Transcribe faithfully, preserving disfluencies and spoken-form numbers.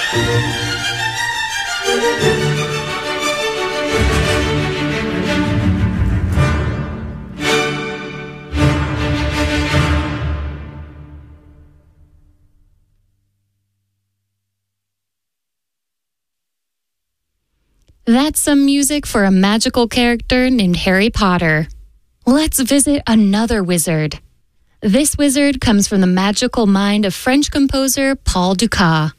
That's some music for a magical character named Harry Potter. Let's visit another wizard. This wizard comes from the magical mind of French composer Paul Dukas.